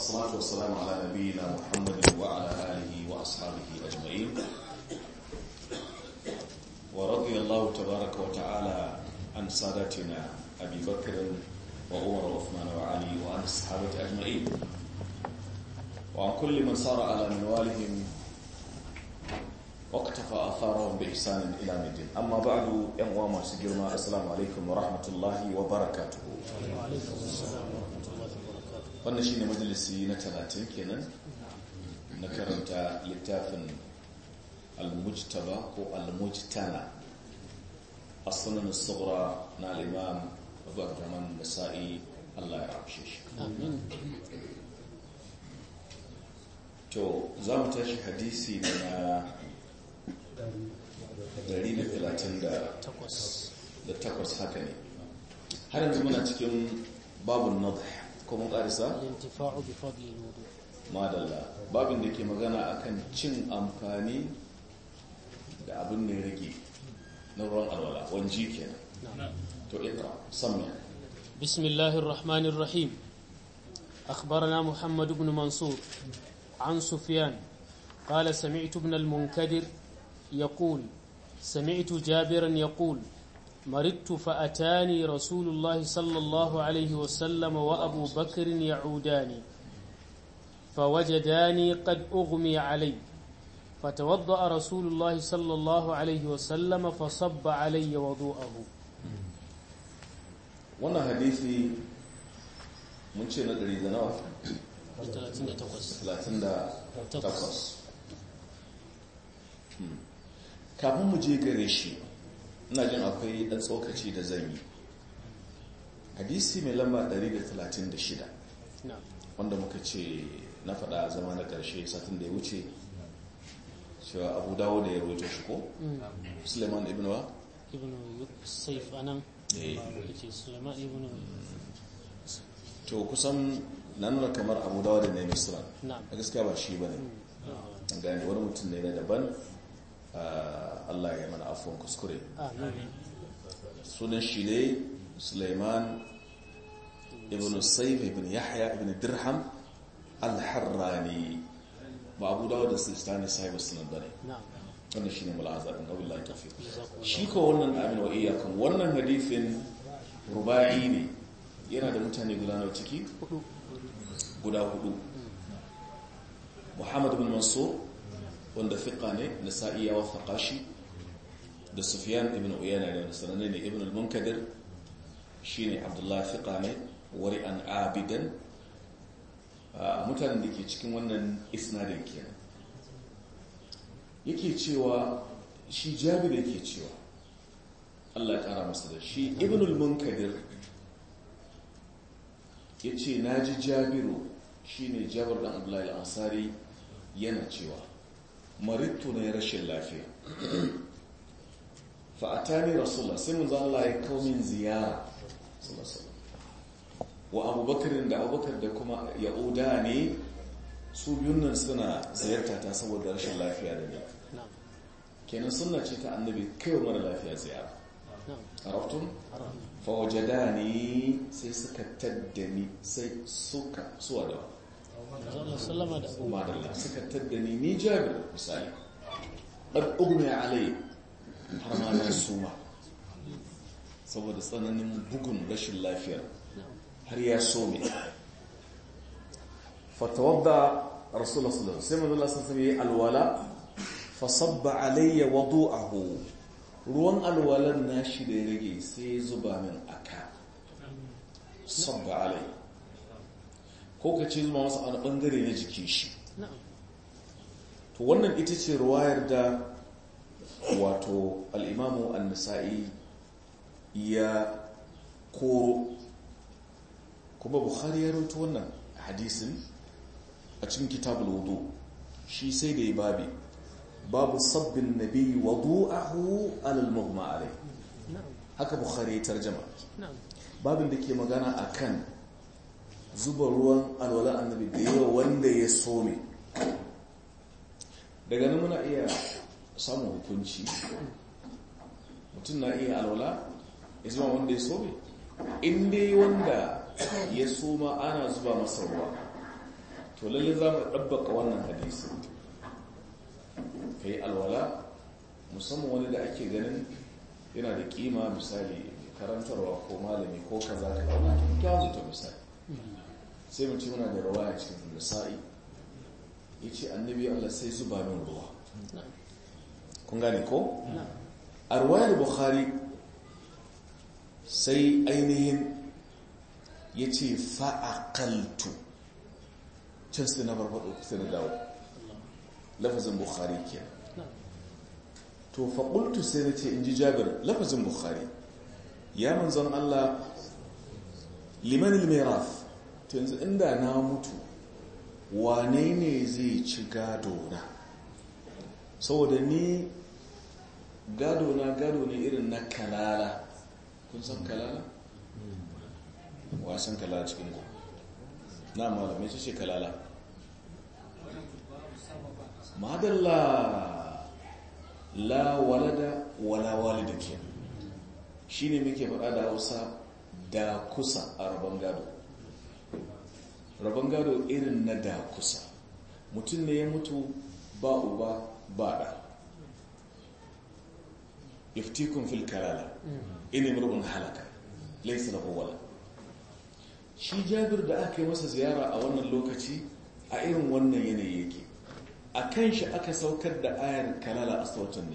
والصلاة والسلام على نبينا محمد وعلى آله وأصحابه أجمعين ورضي الله تبارك وتعالى عن سادتنا أبي بكر وعمر وعثمان وعلي وعن الصحابة أجمعين وعن كل من صار على منوالهم واقتفى آثارهم بإحسان إلى مدين. أما بعد ينوى ما سجرنا السلام عليكم ورحمة الله وبركاته. وعليكم السلام ورحمة الله وبركاته. wannan shine majalisi na 30 kenan na karanta littafin al-mujtaba ko al-mujtana as-sunan as-sughra na al-imam Abu Abdurrahman Nasa'i, Allah ya rahmshe shi. Amin. To zamu tashi hadisi na 138 haka ne. Har yanzu muna cikin babun nadh ko mun karisa al-intifa'u bi fadli al-wudu. madalla babin da ke magana akan cin amfani da abin da ya rage na ruwan alwala wanji kenan. to ikra sammi. bismillahir rahmanir rahim. أخبرنا محمد بن منصور عن سفيان قال سمعت ابن المنكدر يقول سمعت جابرا يقول مرضت فأتاني رسول الله صلى الله عليه وسلم وأبو بكر يعوداني فوجداني قد أغمي علي فتوضأ رسول الله صلى الله عليه وسلم فصب علي وضوءه. وانا حديثي mun ce na 100 da nawa? 38. Kafin mu je gare shi ina jin akwai ɗan tsokaci da zan yi. Hadisi mai lamba 136 wanda muka ce na faɗa zama na ƙarshe satin da ya wuce cewa Abu Dawud da ya rawaito shi ko? Suleiman ibn wa? ibn Saif anan yake Suleiman ibn to kusan na nuna kamar Abu Dawud ne Misra. Na'am. A gaskiya ba shi bane. An gane wani mutum ne na daban. Allah ya mana afuwan kuskure. amin. Sunan shi ne Suleiman ibn Saif ibn Yahya ibn Dirham al-Harrani. Ba Abu Dawud da Sistani sahibi sunan bane. Na'am. Wannan shine mulazar din Allah ya tafi. Shi ko wannan amin wa iyyakum wannan hadithin rubai ne. Yana da mutane guda nawa ciki? Guda hudu. Muhammad bin Mansur wanda fiqa ne, Nasa'i ya wafaqa shi, da Sufyan ibn Uyayna da sananne ne, Ibn al-Munkadir shine Abdullah fiqa ne, wari'an abidan. Mutanen da ke cikin wannan isnadin kenan. Yake cewa shi Jabir yake cewa Allah ya kara masa da shi Ibn al-Munkadir ya ce na ji Jabiru shi ne Jabir ɗan Abdullahi al'ansari yana cewa maritu na rashin lafiya fa'atani rasulullah sai mun zan Allah ya kawo min ziyara wa abubakar da kuma ya'uda ne su biyun nan suna ziyarta ta saboda rashin lafiya da ne kenan suna ce ta annabi kai wa mara lafiya ziyara arabtun fawajadani sai suka taddani sai suka suwa da sallama da Abu madalla suka taddani ni Jabir misali qad ugmi alai har ma na suma saboda tsananin bugun rashin lafiyar har ya some fatawadda rasulullah sallallahu alaihi wasallam sai manzo sallallahu alaihi alwala fasabba alayya wudu'ahu ruwan alwalan nashi da ya rage sai zuba min aka sabba alai ko ka ce zuba masa wani bangare na jikin shi. To wannan ita ce ruwayar da wato al'imamu an-Nasa'i ya koro kuma Bukhari ya rawaito wannan hadisin a cikin kitabul wudu shi sai da ya babu sabbin nabi wadu'ahu alal mughma alai. Haka Bukhari ya tarjama babin da ke magana akan zuba ruwan alwala annabi da yawa wanda ya some. Daga nan muna iya samun hukunci mutum na iya alwala ya zuba wanda ya some in dai wanda ya soma ana zuba masa ruwa to lalle za mu ɗabbaka wannan hadisi ka yi alwala musamman wani da ake ganin yana da kima misali karantarwa ko malami ko kaza ka ɗauna ta zuta misali sai mutum muna da rawaya cikin nisa'i ya ce annabi Allah sai zuba min ruwa kun gane ko? a ruwayar bukhari sai ainihin ya ce fa'akaltu can sai na farfaɗo sai na dawo lafazin bukhari ke to faƙultu sai na ce in ji jabir lafazin bukhari ya manzon Allah liman ilmiraf to yanzu inda na mutu wane ne zai ci gado na saboda ni gado ne irin na kalala kun san kalala? wasan kalala cikin ku na malamai ce kalala madalla la walada wala walida ke shi ne muke faɗa da hausa da kusa a rabon gado irin na da kusa mutum ne ya mutu ba uba ba da yaftikun fil kalala ina murgun halaka laisa lahu walad shi jabir da aka yi masa ziyara a wannan lokaci a irin wannan yanayi yake a kan shi aka saukar da ayar kalala a sautin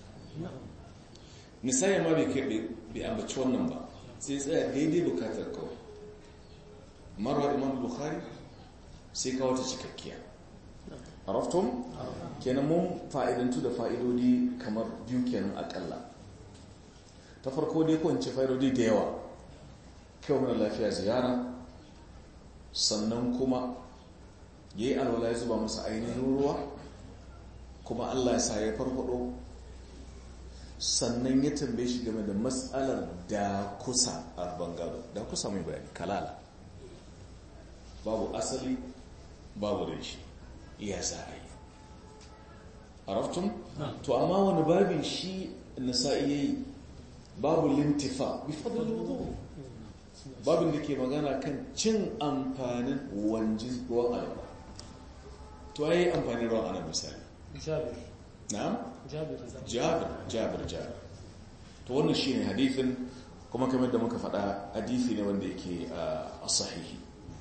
nisa ya ma bai ambaci wannan ba sai tsaya daidai bukatar kawai marwa imam bukhari sai kawo ta cikakkiya arafton kenan mun fa'idantu da fa'idodi kamar biyu kenan akalla ta farko dai kwanci fa'idodi da yawa kyau mana lafiya ziyara sannan kuma ya yi alwala ya zuba masa ainihin ruwa kuma Allah ya sa ya farfado sannan ya tambaye shi game da matsalar da kusa a bangaro da kusa mai bayani kalala babu asali babu reshi iya za a yi araftun? to amma wani babin shi nasa'i ya yi babu lintifa bi fadl wudu babin da ke magana kan cin amfanin wanjin ruwan alaba to ya yi amfanin ruwan alaba misali na'am? jabir to wannan shi ne hadithin kuma kamar da muka faɗa hadithi ne wanda yake a sahihi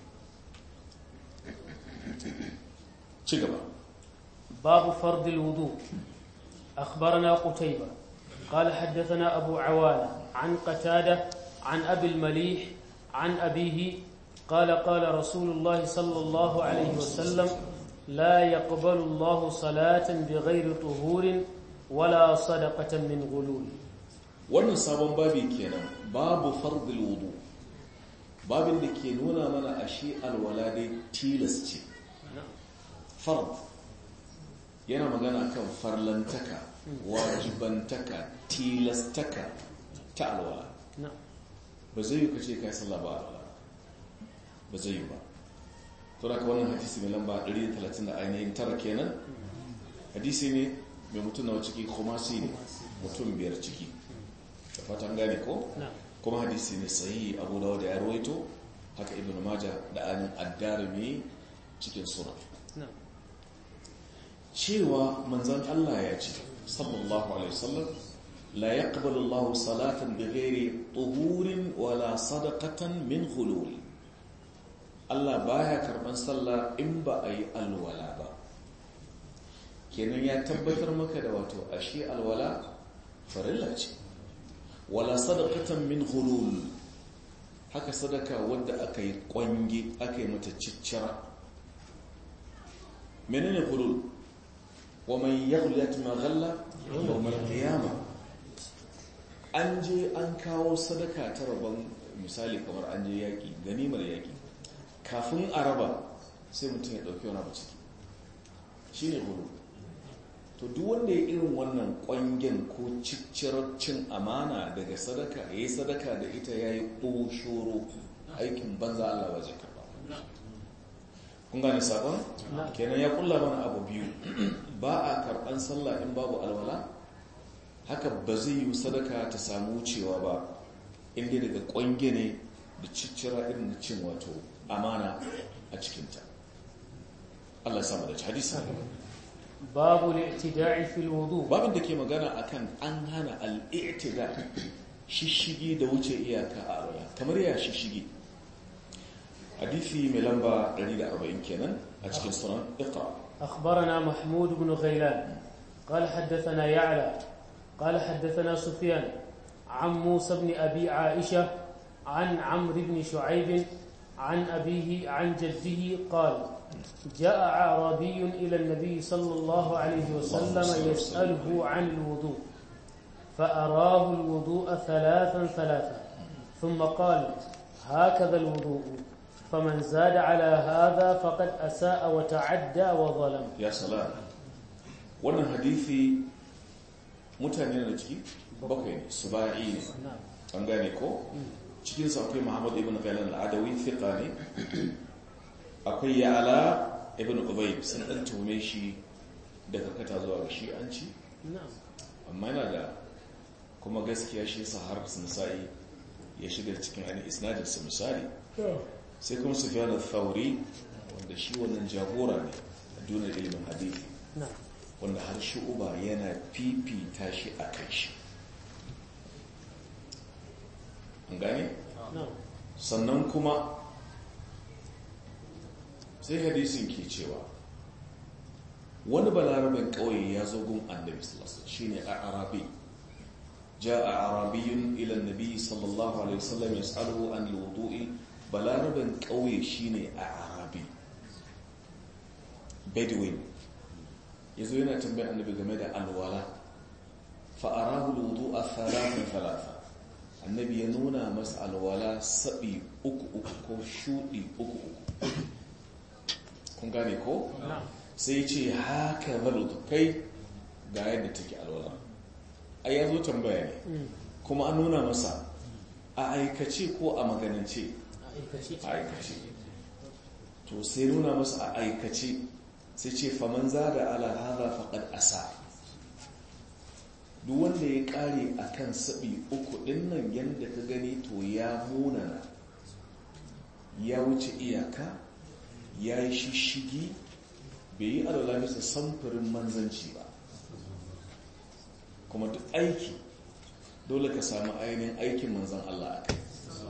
ci gaba babu fardil wudu أخبرنا قتيبة قال حدثنا أبو عوانة عن قتادة عن أبي المليح عن أبيه قال قال رسول الله صلى الله عليه وسلم لا يقبل الله صلاة بغير طهور ولا صدقة من غلول. wannan sabon babi kenan babu fardil wudu babin da ke nuna mana ashe alwala dai tilas ce fard yana magana kan farlantaka wajibantaka tilastaka ta alwala ba zai yi kace kai sallah ba alwala ba zai yi ba to da wannan hadisi mai lamba 130 da ainihin tara kenan hadisi ne mai mutum na ciki khumasi ne mutum biyar ciki da fatan gane ko kuma hadisi ne sahihi Abu Dawud ya rawaito haka Ibn Majah da anin ad-Darimi cikin sunan cewa manzon Allah ya ce sallallahu alaihi wasallam la yaqbalu Allahu salatan bighairi tuhurin wala sadaqatan min ghulul Allah baya karban sallah in ba a yi alwala ba kenan ya tabbatar maka da wato ashe alwala farilla ce wala sadaqatan min ghulul haka sadaka wanda aka yi kwangi aka yi mata ciccira menene ghulul wa man yaghlat ma ghalla yawm al-qiyamah an je an kawo sadaka ta rabon misali kamar an je yaki ganimar yaki kafin a raba sai mutum ya dauki wani abu ciki shine ghulul to duk wanda ya irin wannan kwangen ko ciccirar cin amana daga sadaka ya yi sadaka da ita ya yi ɓoshoro aikin banza Allah waje karɓa kun gane sabon? kenan ya kulla mana abu biyu ba a karɓan sallah in babu alwala haka ba zai yi sadaka ta samu wucewa ba inda daga kwange ne da ciccira irin cin wato amana a cikinta Allah ya samu da hadisi babu al-i'tida'i fil wudu babin da ke magana akan an hana al-i'tida shishigi da wuce iyaka a alwala kamar ya shishigi hadisi mai lamba 140 kenan a cikin sunan iqra akhbarana mahmud ibn ghailan قال حدثنا يعلى قال حدثنا سفيان عن موسى بن أبي عائشة عن عمرو بن شعيب عن أبيه عن جده قال جاء أعرابي إلى النبي صلى الله عليه وسلم يسأله عن الوضوء فأراه الوضوء ثلاثا ثم قال هكذا الوضوء فمن زاد على هذا فقد أساء وتعدى وظلم. يا سلام. wannan hadisi mutane da ciki bakwai ne suba'i ne an gane ko cikin sa akwai Muhammad ibn Ghailan al-Adawi thiqa ne akwai Ya'la ibn Ubayd sun dan tume shi da karkata zuwa ga shi an ci amma yana da kuma gaskiya shi sa har sun sai ya shiga cikin ani isnadin sa misali sai kuma Sufyan al-Thawri wanda shi wannan jagora ne a duniyar ilimin hadisi wanda har Shu'ba yana fifita shi a kai shi an gane? sannan kuma sai hadisin ke cewa wani balarabin ƙauye ya zo gun annabi sallallahu shine a arabi ja'a arabiyyun ila annabi sallallahu alaihi wasallam yas'aluhu an al-wudu'i balarabin ƙauye shine a arabi bedouin yazo yana tambayar annabi game da alwala fa arahu al-wudu'a thalatha annabi ya nuna masa alwala sabi uku ko shudi uku kun gane ko sai ce haka zalutu kai ga yadda take alwala ai yazo tambaya ne kuma an nuna masa a aikace ko a maganance a aikace to sai nuna masa a aikace sai ce faman zada ala hadha faqad asa duk wanda ya kare akan sabi uku dinnan yanda ka gani to ya munana ya wuce iyaka ya yi shishigi bai yi alwala bisa samfurin manzanci ba kuma duk aiki dole ka samu ainihin aikin manzan Allah a kai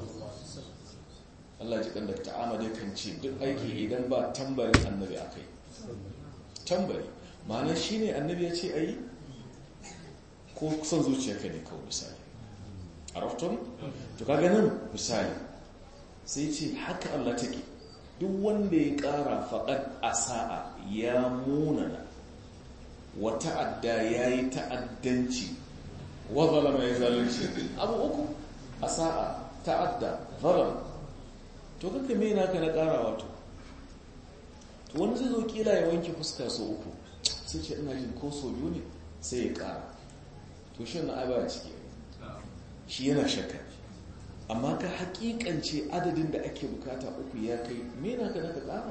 Allah ji kanda ta'amade kan ce duk aiki idan ba tambarin annabi a kai tambari ma'ana shi ne annabi ya ce a yi ko son zuciyarka ne kawai misali a raftun to ka ganin misali sai ce haka Allah take duk wanda ya ƙara faɗar asa'a ya munana wa ta'adda ya yi ta'addanci wa zalama ya zalunci abu uku asa'a ta'adda zalam to kanka mai naka na ƙara wato to wani zai zo kila ya wanke fuska so uku sai ce ina jin ko so biyu ne sai ya ƙara to shi na aiba ciki shi yana shakka amma ka hakikance adadin da ake bukata uku ya kai mena ka naka ƙara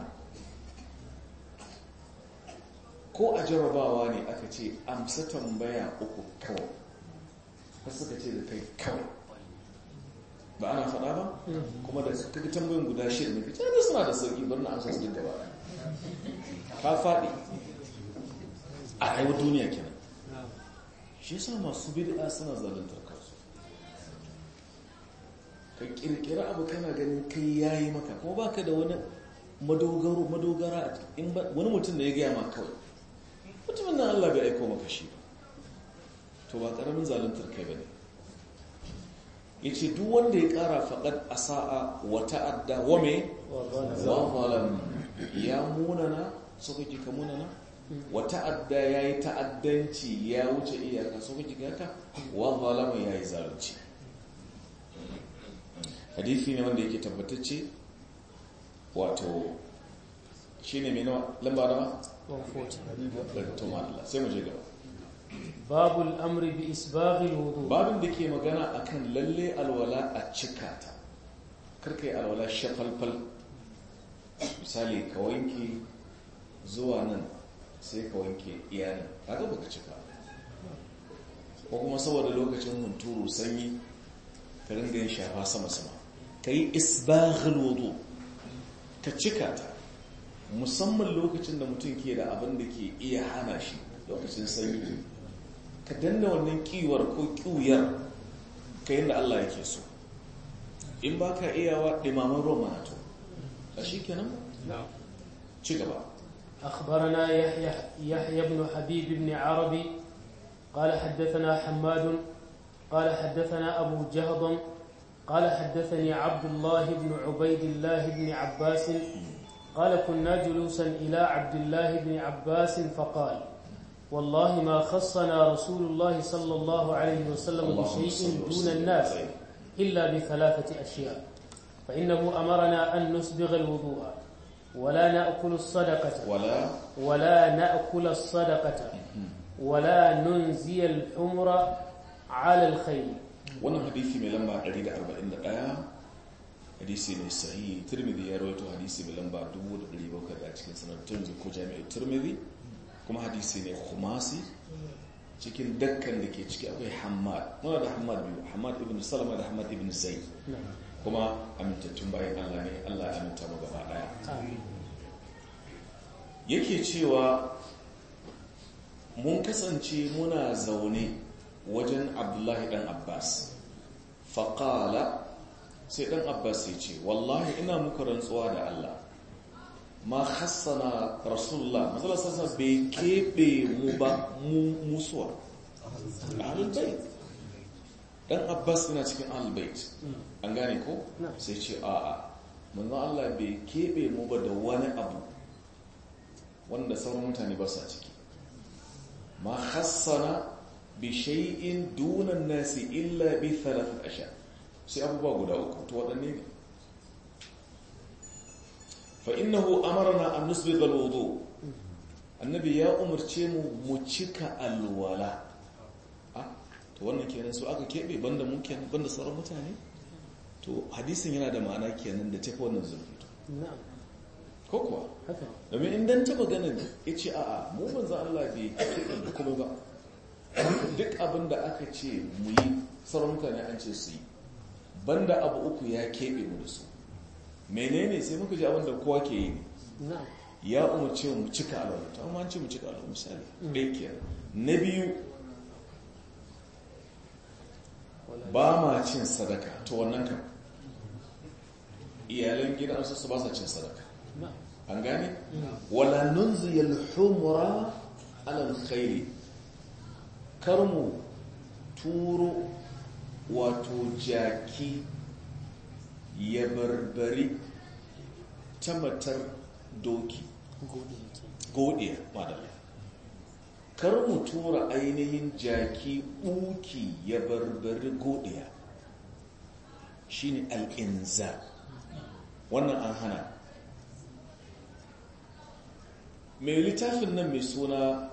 ko a jarabawa ne aka ce amsa tambaya uku kawai har suka ce da kai kawai ba ana faɗa ba kuma da kaga tambayin guda shida ne kace da suna da sauki bar na amsa su dinga ba ka faɗi a rayuwar duniya kenan shi yasa masu bid'a suna zaluntar kansu ka kirkira abu kana ganin kai yayi maka kuma baka da wani madogara in wani mutum da ya gaya ma kawai mutumin nan Allah bai aiko maka shi ba to ba karamin zaluntar kai bane yace duk wanda ya kara faqad asaa wa ta'adda wa me wa zalam ya munana so kake ka munana wa ta'adda yayi ta'addanci ya wuce iyaka so kake ka wa zalama yayi zalunci hadisi ne wanda yake tabbatacce wato shine mai nawa lamba nawa 140 sai mu je gaba babul amri bi isbaghil wudu babin da ke magana akan lalle alwala a cika ta karkai alwala shafalfal misali ka wanke zuwa nan sai ka wanke iyalin kaga baka cika ko kuma saboda lokacin hunturu sanyi ka ringa yin shafa sama-sama ka yi isbaghil wudu ka cika ta musamman lokacin da mutum ke da abin da ke iya hana shi lokacin sanyi ka danna wannan kiwar ko kiwuyar ka yin da Allah yake so in ba ka iyawa ɗimaman ruwan manato a shi kenan ci gaba أخبرنا يحيى بن حبيب بن عربي قال حدثنا حماد قال حدثنا أبو جهضم قال حدثني عبد الله بن عبيد الله بن عباس قال كنا جلوسا إلى عبد الله بن عباس فقال والله ما خصنا رسول الله صلى الله عليه وسلم بشيء دون الناس إلا بثلاثة أشياء فإنه أمرنا أن نسبغ الوضوء ولا نأكل الصدقة ولا نأكل الصدقة ولا ننزي الحمر على الخيل. wannan hadisi mai lamba 141 hadisi ne sahihi. Tirmidhi ya rawaito hadisi mai lamba 1700 a cikin sanar Tirmidhi ko Jami'ul Tirmidhi, kuma hadisi ne khumasi. Cikin dakkan da ke ciki akwai Hammad, muna da Hammad biyu, Hammad ibn Salama da Hammad ibn Zayd, kuma amintattun bayan Allah ne, Allah ya aminta mu gaba daya. Yake cewa mun kasance muna zaune wajen Abdullahi dan Abbas, faƙala sai dan Abbas ya ce wallahi ina muku rantsuwa da Allah ma hassana rasulullah mazala sassa bai keɓe mu ba musuwa ahlulbait. Dan Abbas yana cikin ahlulbait, an gane ko sai ce a'a manzo Allah bai keɓe mu ba da wani abu wanda sauran mutane ba sa ciki. ma hassana bi shay'in dunan nasi illa bi thalath asha, sai abubuwa guda uku. To wadanne ne? fa innahu amarna an nusbigha alwudu, annabi ya umarce mu cika alwala. To wannan kenan su aka kebe banda mu kenan, banda sauran mutane. To hadisin yana da ma'ana kenan da tafi wannan zurfi. na'am ko kuwa domin in taba ganin yace a'a mu manzo Allah bai kebe da kuma ba, duk abin da aka ce mu yi sauran mutane an ce su yi, banda abu uku ya keɓe mu da su. menene? sai muka ji abin da kowa ke yi ne. ya umarce mu cika alwala, ta amma an ce mu cika alwala misali ɗaya kenan. na biyu ba ma cin sadaka. to wannan kan iyalan gidan su ba sa cin sadaka, an gane? wala nunziyal humra ala alkhairi, kar mu turo wato jaki ya barbari tamatar doki godiya madalla, kar mu tura ainihin jaki uki ya barbari godiya, shine al'inza. wannan an hana. mai littafin nan mai suna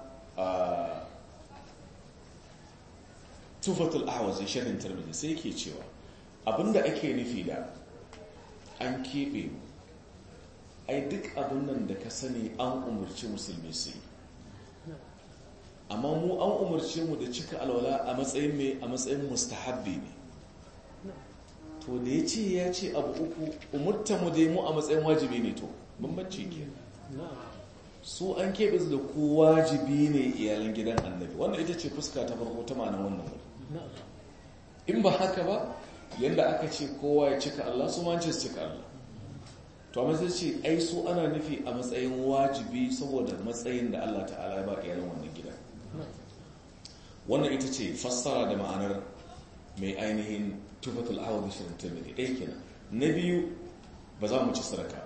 tufatul ahwazi sharhin Tirmidhi sai yake cewa abinda ake nufi da an keɓe mu, ai duk abin nan da ka sani an umarci musulmi su yi, amma mu an umarce mu da cika alwala a matsayin mai, a matsayin mustahabbi ne. to da ya ce abu uku umurta mu dai mu a matsayin wajibi ne, to bambanci ke. su an keɓe su da ku wajibi ne iyalan gidan annabi. wannan ita ce fuska ta farko ta ma'anar wannan wuri. in ba haka ba yadda aka ce kowa ya cika Allah, su ma ce su cika Allah. to amma sai ce ai su ana nufi a matsayin wajibi saboda matsayin da Allah ta'ala ya ba iyalan wannan gida. wannan ita ce fassara da ma'anar mai ainihin tufatul ahwazi shirin Tirmidhi ɗaya kenan. na biyu ba za mu ci sadaka.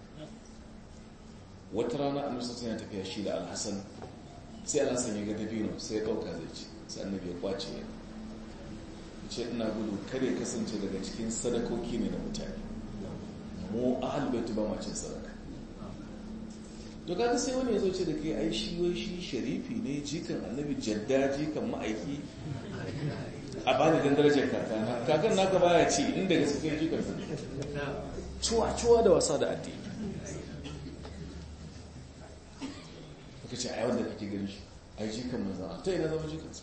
wata rana annabi sai ya tafiya shi da Al-Hasan, sai Al-Hasan ya ga dabino sai ya dauka zai ci, sai annabi ya kwace ya ce ina gudu kare kasance daga cikin sadakoki ne na mutane, mu ahlul bait ba ma cin sadaka. to kaga sai wani ya zo ce da kai ai shi wai shi sharifi ne, jikan annabi, jadda jikan ma'aiki, a bani dan darajar kakana, kakan naka baya ci inda gaske kai jikan cuwa da wasa da addini. ka ce a yawan da kake gani shi ai jikan manzan ta ina zama jikansu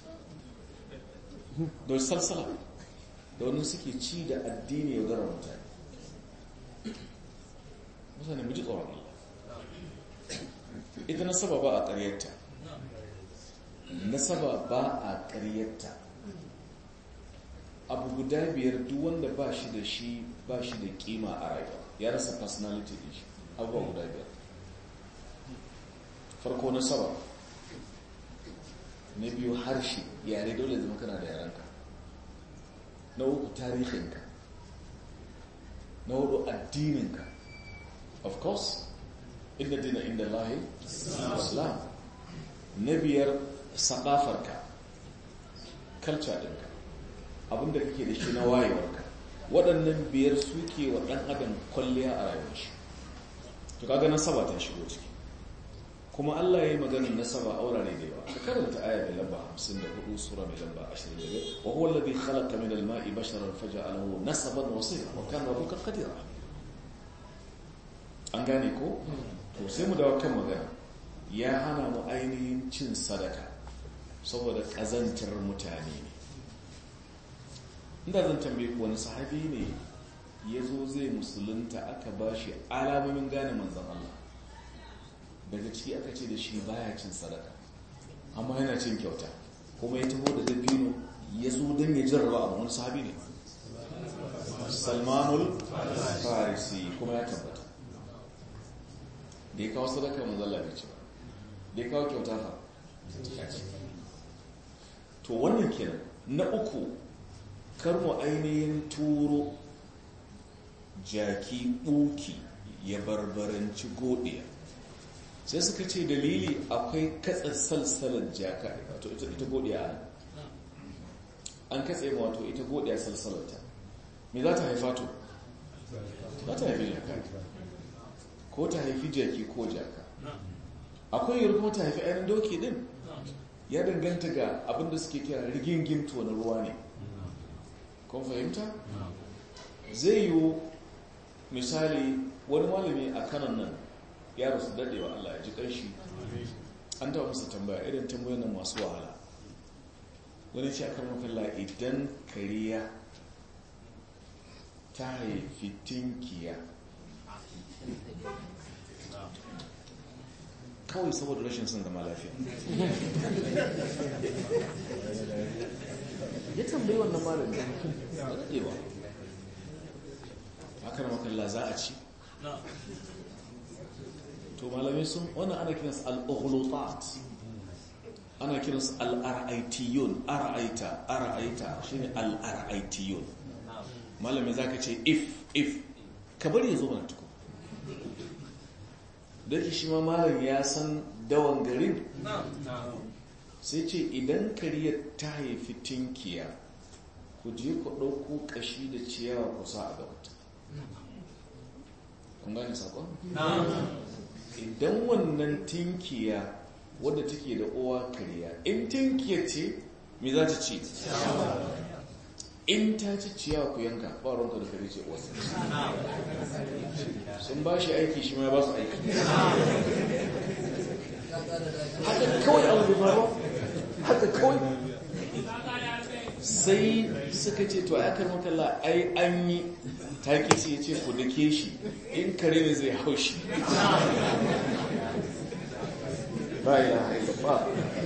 da salsala da wani suke ci da addini ya gara mutane mu ji tsoron Allah. ita nasaba ba a ƙaryarta, nasaba ba a ƙaryarta. Abu guda biyar duk wanda ba shi da shi ba shi da kima a rayuwa, ya rasa personality din shi. Abubuwa guda biyar. Farko nasaba, na biyu harshe, yare dole zama kana da yarenka, na uku tarihinka, na hudu addininka, of course inda dina inda Allahi Islam, na biyar sakafarka, culture ɗinka, abinda kake da shi na wayewarka. Waɗannan biyar suke wa ɗan adam kwalliya a rayuwar shi. To kaga nasaba ta shigo ciki, kuma Allah ya yi maganin nasaba a wurare da yawa. Ka karanta aya mai lamba 54 sura mai lamba 25, wa huwa alladhi khalaqa min al-ma'i basharan faja'alahu nasaban wa sihra wa kana rabbuka qadira. An gane ko? To sai mu dawo kan magana. Ya hana mu ainihin cin sadaka saboda kazantar mutane ne. Inda zan tambaye ku, wani sahabi ne ya zo zai musulunta aka ba shi alamomin gane manzan Allah, daga ciki aka ce da shi baya cin sadaka amma yana cin kyauta, kuma ya taho da dabino ya zo don ya jarraba abu. Wani sahabi ne, Salmanul Farisi, kuma ya tabbata. Da ya kawo sadaka manzan Allah bai ci ba, da ya kawo kyauta fa ya ci. To wannan kenan. Na uku, kar mu ainihin turo jaki ɓuki ya barbaranci godiya. Sai suka ce dalili akwai katsar salsalar jaka, wato ita godiya an katse ma wato ita godiya salsalarta. Me za ta haifa to? Za ta haifi jaka, ko ta haifi jaki ko jaka. Akwai yiwuwar kuma ta haifi ainihin doki din, ya danganta ga abinda suke kira rigingin na ruwa ne. Kun fahimta? Zai yiwu misali wani malami a kanan nan ya rasu daɗewa, Allah ya ji ƙanshi. An taɓa masa tambaya irin tambayoyin nan masu wahala. Wani ce akan makalla, idan kariya ta haifi tinkiya kawai saboda rashin son zama lafiya, ya tambayi wannan malami ya daɗewa, akan makalla za a ci. To malamai sun, wannan ana kiransu al-ughlutat, ana kiransu al-ar'aitiyun. Ar'aita shine al-ar'aitiyun. Malamai zaka ce if ka bari ya zo mana tuku, da ke shi ma malam ya san dawan garin, sai ce idan kariyar ta haifi tinkiya, ku je ku ɗauko ƙashi da ciyawa kusa a gabata. Kun gane saƙon? Idan wannan tinkiya wadda take da uwa kariya, in tinkiya ce me za ta ci? In ta ci ciyawa ku yanka, ba ronka da kare ce wasu sun ba shi aiki, shi ma ba su aiki. Haka kawai abu da faru, haka kawai. Sai suka ce to ya karmaka Allah, ai an yi taƙi sai ya ce ku dake shi, in kare ne zai haushi. Ba ya ba.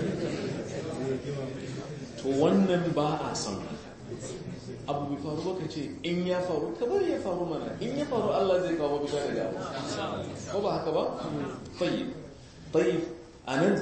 To wannan ba a son abu bai faru ba ka ce in ya faru, ka bari ya faru mana. In ya faru Allah zai kawo mafita daga abu, ko ba haka ba? Tayyib a nan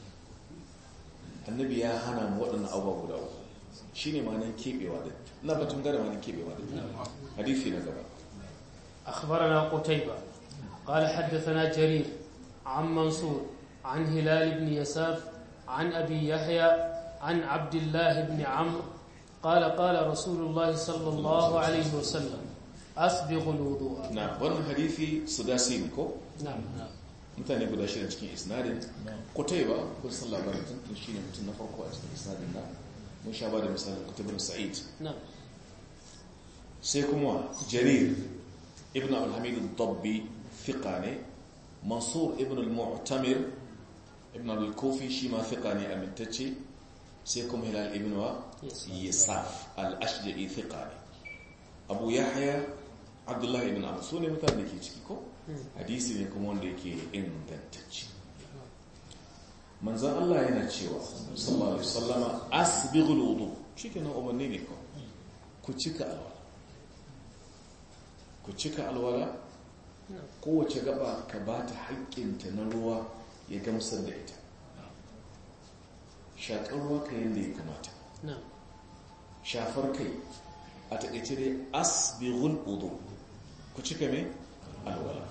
annabi ya hana mu waɗannan abubuwa guda uku. Shi ne ma'anin keɓewa da na batun gada ma'anin keɓewa da hadisi na gaba. أخبرنا قتيبة قال حدثنا جرير عن منصور عن هلال بن يساف عن أبي يحيى عن عبد الله بن عمرو قال قال رسول الله صلى الله عليه وسلم أسبغ الوضوء. نعم. wannan hadisi sudasi ne ko? نعم. mutane guda shirin cikin isnadin. Qutayba kun san labarin tun shine mutum na farko a cikin isnadin na. Mun sha ba da misalin Qutayba bin Sa'id. نعم. sai kuma Jarir ibn al-Hamid al-Dabbi thiqa ne. Mansur ibn al-Mu'tamir ibn al-Kufi shi ma thiqa ne, amintacce. sai kuma Hilal ibn Yasaf al-Ashja'i thiqa ne. Abu Yahya Abdullah ibn Amr, su ne mutane da ke ciki ko? Hadisi ne kuma wanda yake ingantacce. manzon Allah yana cewa sallallahu alaihi wasallama asbighul wudu shikenan umarni ne ko ku cika alwala kowace gaba ka bata haƙƙinta na ruwa ya gamsar da ita shakar ruwa ka yanda ya kamata shafar kai a taƙaice dai asbighul wudu ku cika me alwala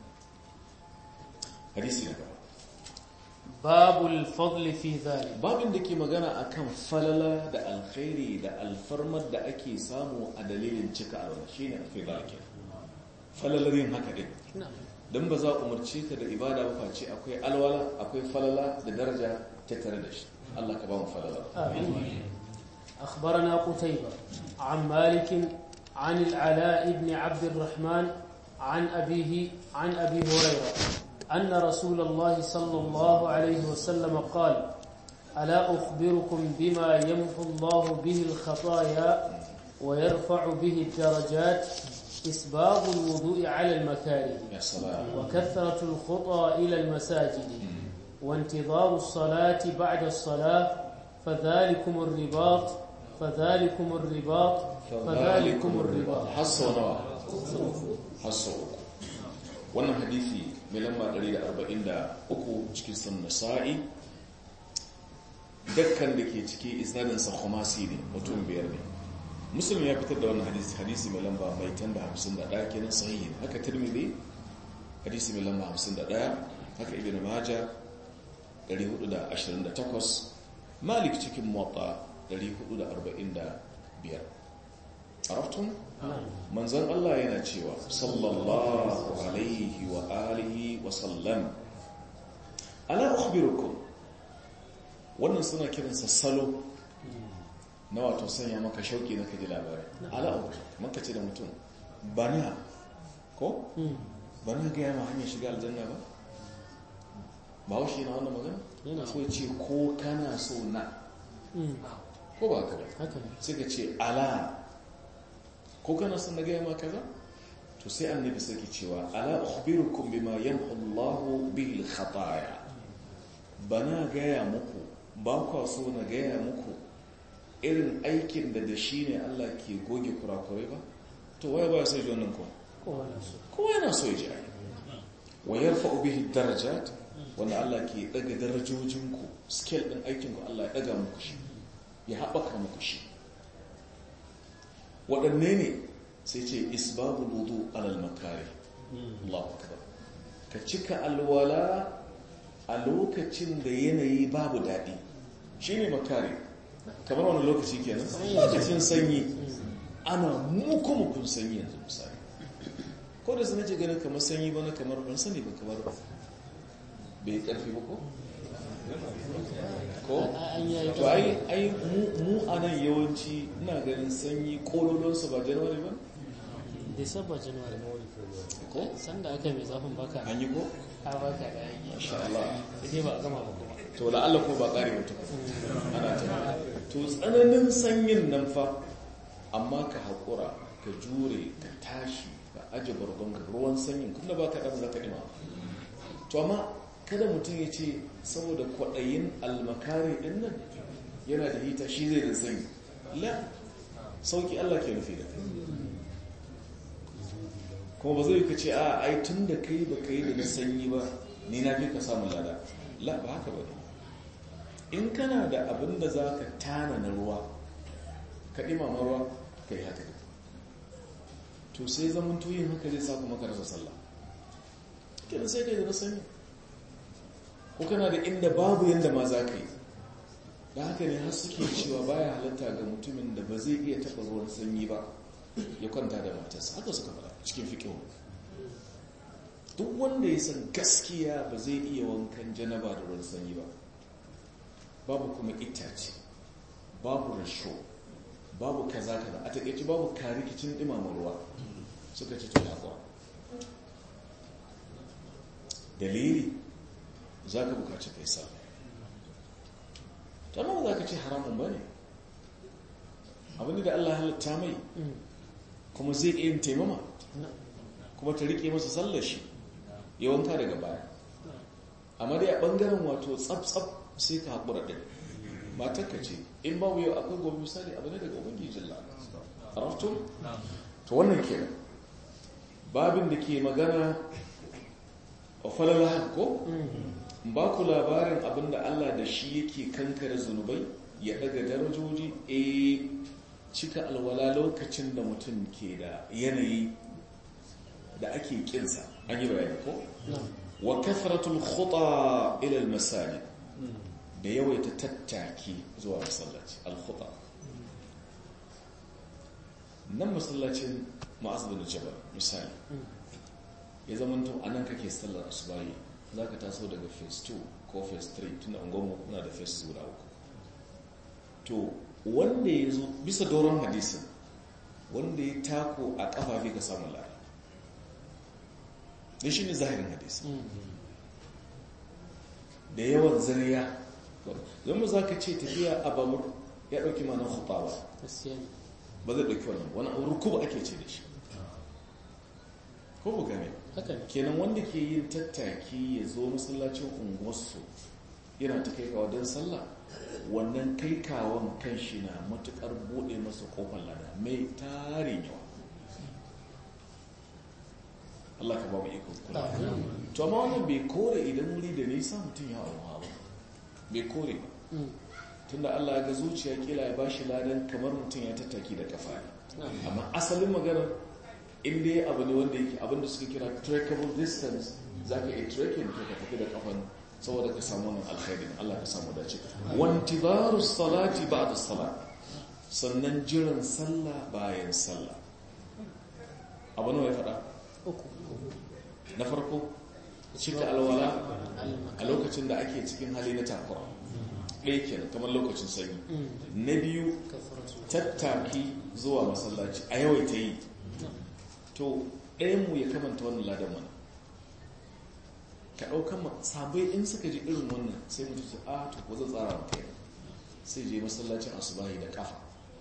hadisi na gaba babul fadli fi dhalik babin da ke magana akan falala da alkhairi da alfarmar da ake samu a dalilin cika alwala shine alfidake falalar yin haka din dan ba za umarce ka da ibada ba face akwai alwala akwai falala da daraja tattare da shi Allah ka ba mu falala amin akhbarana qutayba an malik an al-ala ibn abd الرحمن عن أبيه عن أبي هريرة أن رسول الله صلى الله عليه وسلم قال ألا أخبركم بما يمحو الله به الخطايا ويرفع به الدرجات إسباغ الوضوء على المكاره وكثرة الخطى إلى المساجد وانتظار الصلاة بعد الصلاة فذلكم الرباط hasso wannan hadisi mai lamba 143 cikin sunan nasa'i dukkan da ke ciki isnadin sa khumasi ne mutum biyar ne muslim ya fitar da wannan hadisi mai lamba mai tanda 51 kenan sahihi haka tirmidhi hadisi mai lamba 51 haka ibn majah 428 malik cikin muwatta 445 عرفتم منزل الله yana cewa sallallahu alaihi wa alihi wa sallam ala ukhbirukum wannan suna kiransa salo na wato sanya maka shauki na kaji labari ala maka ce da mutum bana ko bana ga yana hanyar shiga aljanna ba ba shi na wannan magana ko ce ko kana so na ko ba ka ba sai ka ce ala ko kana son na gaya ma kaza to sai annabi sake cewa ala ukhbirukum bima yamhu Allahu bihi al-khataaya bana gaya muku ba ku so na gaya muku irin aikin da shi ne Allah ke goge kurakurai ba to waye ba sai ji wannan ko yana so ya ji wa yarfa'u bihi darajat wanda Allah ke daga darajojinku scale din aikin ku Allah ya daga muku shi ya haɓaka muku shi waɗanne ne sai ce isbabul wudu alal makari Allahu akbar ka cika alwala a lokacin da yanayi babu daɗi shine makari kamar wani lokaci kenan lokacin sanyi ana mukun sanyi yanzu misali ko da sun ce ganin kamar sanyi bana kamar ban sani ba kamar bai karfi ba ko to ai mu anan yawanci ina ganin sanyi kololonsu ba january ba December January ko sanda aka mai zafin baka an yi ko a baka da yi insha Allah sai ba a gama ba kuma to la Allah ko ba kare mutum ana ta to tsananin sanyin nan fa amma ka hakura ka jure ka tashi ka aje bargon ka ruwan sanyin kuma baka da zaka dima to amma kada mutum ya ce saboda kwadayin almakari din nan yana da hita shi zai da sanyi la sauki Allah ke nufi da kai kuma ba zai ka ce a ai tun da kai ba kai da na sanyi ba ni na fi ka samun lada la ba haka ba in kana da abin da za ka tana na ruwa ka ɗimama ruwa ka yi haka to sai zaman tuyin haka zai sa kuma ka rasa sallah kenan sai kai da na sanyi ko kana da inda babu yadda ma za ka yi da haka ne har suke cewa baya halatta ga mutumin da ba zai iya taɓa ruwan sanyi ba ya kwanta da matarsa haka suka fara cikin fiƙihu duk wanda ya san gaskiya ba zai iya wankan janaba da ruwan sanyi ba babu kuma itace babu rasho babu kaza kaza a taƙaice babu karikicin ɗimama ruwa suka ce to haƙwa dalili za ka bukaci kai sa ta nan za ka ce haramun ba ne abinda da Allah halitta mai kuma zai iya yin taimama kuma ta riƙe masa sallar shi ya wanka daga baya amma dai a ɓangaren wato tsab-tsab sai ka haƙura ɗin matakka ce in babu yau akwai gobe misali abu ne daga ubangijin la arafto to wannan kenan babin da ke magana a falala haka ko ba ku labarin abinda Allah da shi yake kankare zunubai ya daga darajoji cika alwala lokacin da mutum ke da yanayi da ake kinsa an yi bayani ko wa kathratul khuta ila al masajid da yawaita tattaki zuwa masallaci al khuta nan masallacin Mu'az bin Jabal misali ya zamanto anan kake sallar asubahi zaka taso daga phase 2 ko phase 3 tunda ungonmu kuna da phase guda uku to wanda ya zo bisa doron hadisin wanda ya tako a kafafi ka samu lari da shi ne zahirin hadisin da yawan zariya zan mu za ka ce tafiya a babur ya ɗauki manan hutawa ba zai ɗauki wannan wani rukuba ake ce da shi ko buga ne kenan wanda ke yin tattaki ya zo masallacin unguwarsu yana ta kai kawo don sallah wannan kai kawon kan shi na matukar bude masa kofar lada mai tarin yawa Allah ka ba mu iko kula to amma wannan bai kore idan wuri da nisa mutum ya aure ba bai kore ba tunda Allah ya ga zuciya kila ya bashi ladan kamar mutum ya tattaki da kafa amma asalin magana inda ya abu ne wanda yake abinda suka kira trackable distance zaka iya tracking ka tafi da kafan saboda ka samu wannan alkhairin Allah ka samu dace wantibaru salati ba'da salat sannan jiran sallah bayan sallah abu ne ya fada na farko cika alwala a lokacin da ake cikin hali na takura ɗaya kenan kamar lokacin sanyi na biyu tattaki zuwa masallaci a yawaita yi to ɗayan mu ya kamanta wannan ladan mana ka ɗaukan sabai in suka ji irin wannan sai mutu su to ko zan tsara maka yau sai je masallacin asubahi da kafa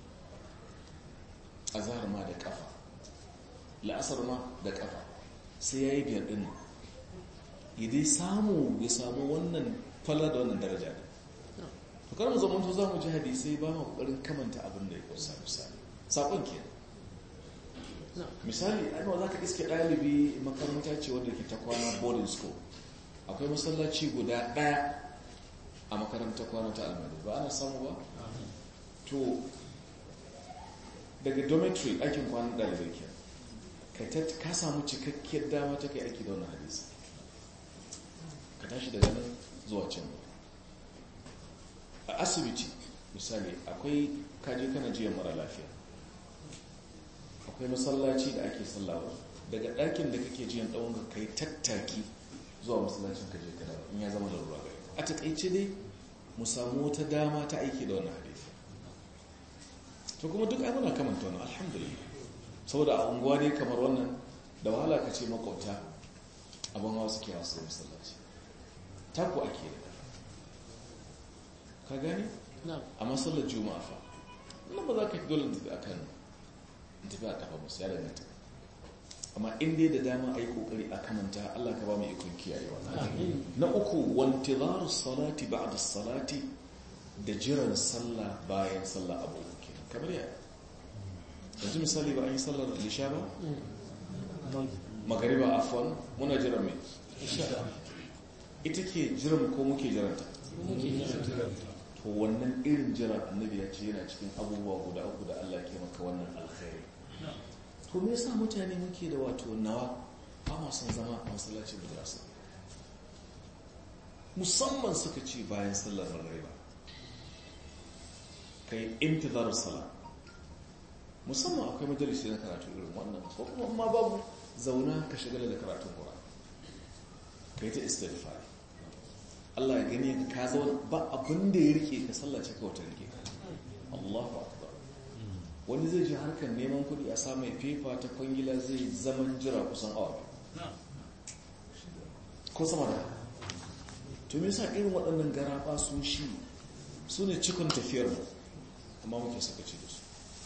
azhar ma da kafa la'asar ma da kafa sai yayi biyar din ya dai ya samu wannan falla da wannan daraja ne to kar mu zama to zamu ji hadisi ba mu kokarin kamanta abin da ya kusa misali sakon ke misali ai ma zaka iske dalibi makaranta ce wanda ke ta kwana boarding school akwai masallaci guda ɗaya a makarantar kwana ta almadu ba ana samu ba to daga dormitory aikin kwanan ɗalibai ke ka samu cikakkiyar dama ta kai aiki da wani hadisi ka tashi daga nan zuwa can a asibiti misali akwai kaje kana jiyan mara lafiya akwai masallaci da ake sallawa daga ɗakin da kake jiyan ɗawon ka kai tattaki zuwa masallacin kaje kada in ya zama larura gari a takaice dai mu samu wata dama ta aiki da wannan hadisi to kuma duk ai muna kamanta wannan alhamdulillah saboda a unguwa ne kamar wannan da wahala ka ce makwabta abin hawa suke wasu masallaci taku ake da ka gani a masallar juma'a fa nan ba za ka dole tafi a kan tafi a kafa musu ya danganta amma in dai da dama a yi kokari a kamanta Allah ka ba mu ikon kiyayewa na uku wantizaru salati ba'da salati da jiran sallah bayan sallah abu kenan kamar ya yanzu misali ba an yi sallar lisha ba magariba afwan muna jiran mai ita ke jiran ko muke jiranta to wannan irin jiran annabi ya ce yana cikin abubuwa guda uku da Allah ke maka wannan alkhairi to me yasa mutane muke da wato nawa ba ma son zama a masallacin da zasu musamman suka ce bayan sallar magriba kai intizar salat musamman akwai majalisi na karatu irin wannan ko kuma amma babu zauna ka shagala da karatun Qur'ani kai ta istighfar Allah ya gani ka zauna ba abin da ya rike ka sallace ka wata rike Allahu akbar wani zai ji harkar neman kuɗi a samu fefa ta kwangila zai zaman jira kusan awa ko sama da to me yasa irin waɗannan garaba su ne cikon tafiyar mu amma muke sakaci da su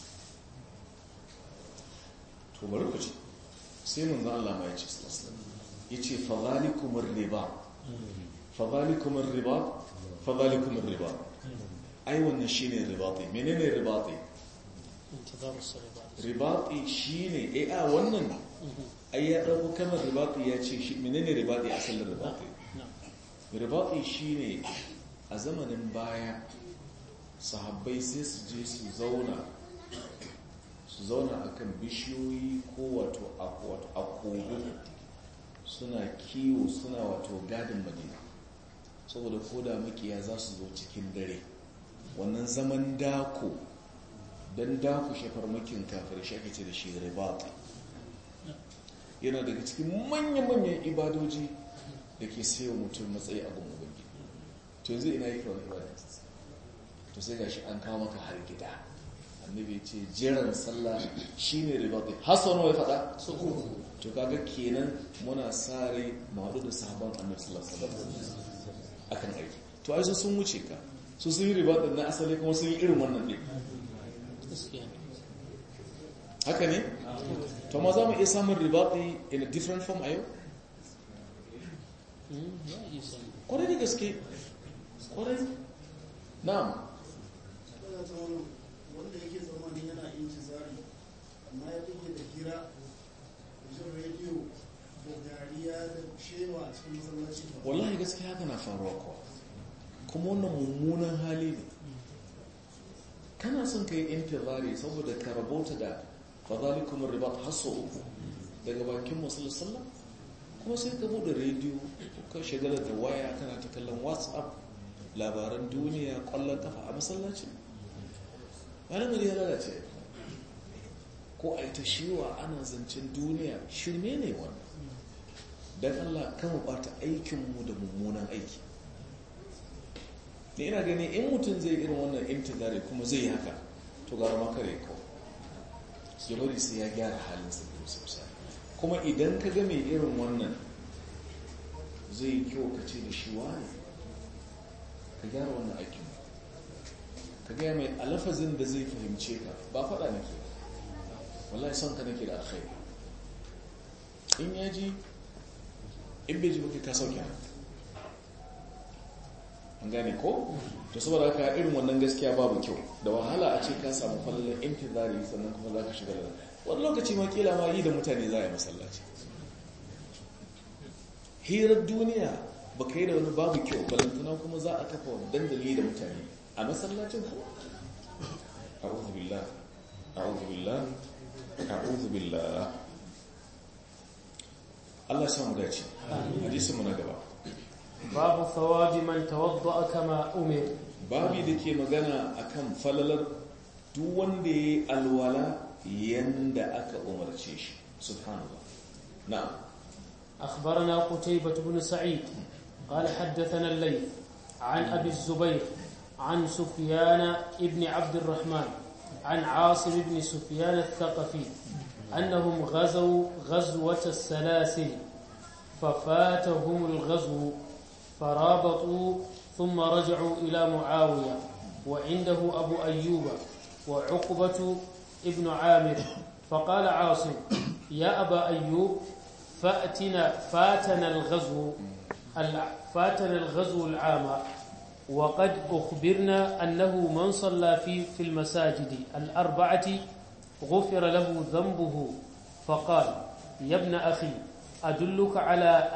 to bari ku ci sai mun ga Allah ma ya ce sallallahu alaihi wasallam yace fadhalikumur riba fadhalikum ar-ribat ai wannan shine ribati. Menene ribati? Ribati shine wannan ai ya dauko kamar ribati ya ce shi menene ribati asalin ribati? Ribati shine a zamanin baya sahabbai sai su je su zauna akan bishiyoyi ko wato a kogo suna kiwo suna wato gadin Madina saboda koda makiya za su zo cikin dare. Wannan zaman dako don dako shafarmakin kafir shi ake ce da shi ribati. Yana daga cikin manya-manyan ibadoji da ke sayo mutum matsayi a gungun bangi. To yanzu ina yi kawai ibada to sai gashi an kawo maka har gida. Annabi ce jiran sallah shine ribati. Hassan wai fada to kaga kenan muna sare mu hadu da sahabban Annabi sallallahu alaihi wasallam akan aiki. To ai sun wuce ka. Su sun yi ribati na asali kuma sun yi irin wannan din. Haka ne? To ma za mu iya samun ribati in a different form ayo? Kwarai da gaske. Kwarai. Na'am. Wanda yake zamanin yana intizari amma ya dinga da hira jin rediyo da dariya da shewa a cikin masallaci. Wallahi gaskiya haka na faruwa kuwa. Kuma wannan mummunan hali ne. Kana son ka yi intizari saboda ka rabota da fadhalikum ar-ribat hasso uku daga bakin Muhammad sallallahu kuma sai ka bude rediyo ka shagala da waya kana ta kallon WhatsApp labaran duniya kwallon kafa a masallaci. Wani ya lalace ko a ita shiwa ana zancen duniya shirme ne wannan. Don Allah kan bata aikinmu da mummunan aiki. Ne ina gani in mutum zai irin wannan intizari kuma zai yi haka to gara makare ko ya bari sai ya gyara halinsa da sosai. Kuma idan ka ga mai irin wannan zai kyau ka ce da shi wani ka gyara wannan aikin ka gaya mai alafazin da zai fahimce ka ba faɗa nake wallahi son ka nake da alkhairi in ya ji in bai ji baka ka sauke an gane ko to saboda haka irin wannan gaskiya babu kyau da wahala a ce ka samu falalar intizari sannan kuma za ka shiga da wani lokaci ma kila ma yi da mutane za a yi masallaci hirar duniya ba ka yi da wani babu kyau balantana kuma za a kafa dandali da mutane a masallacin kuwa a'udhu billah a'udhu billah a'udhu billah Allah ya samu dace hadisin mu na gaba babu thawabi man tawadda kama umir babi dake magana akan falalar duk wanda yayi alwala yanda aka umarce shi subhanallah na'am أخبرنا قتيبة بن سعيد قال حدثنا الليث عن أبي الزبير عن سفيان ابن عبد الرحمن عن عاصم بن سفيان الثقفي أنهم غزوا غزوة السلاسل ففاتهم الغزو فرابطوا ثم رجعوا إلى معاوية وعنده أبو أيوب وعقبة ابن عامر فقال عاصم يا أبا أيوب فاتنا الغزو العام وقد أخبرنا أنه من صلى في المساجد الأربعة غفر له ذنبه فقال يا ابن أخي أدلك على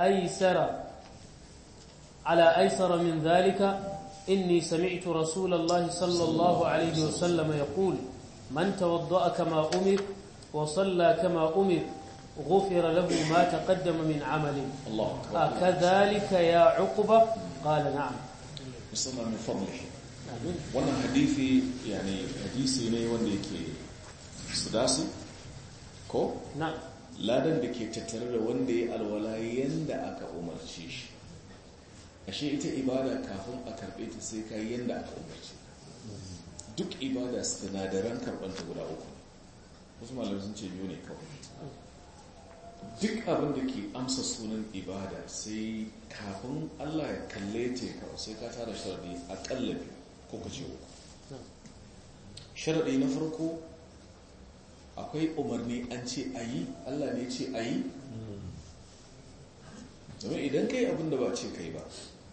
أيسر من ذلك إني سمعت رسول الله صلى الله عليه وسلم يقول من توضأ كما أمر وصلى كما أمر غفر له ما تقدم من عمله الله كذلك يا عقبة قال نعم musamman min fadlihi wannan hadisi yani hadisi ne wanda yake sudasi ko na'am ladan da ke tattare da wanda ya alwala yanda aka umarce shi ashe ita ibada kafin a karbe ta sai kai yanda aka umarce duk ibada sinadaran karbanta guda uku wasu malamai sun ce biyu ne kawai duk abin da ke amsa sunan ibada sai kafin Allah ya kalle ta kawai sai ka tara sharadi akalla biyu ko ka ce uku sharadi na farko akwai umarni an ce ayi Allah ne ce ayi domin idan kai abin da ba ce kai ba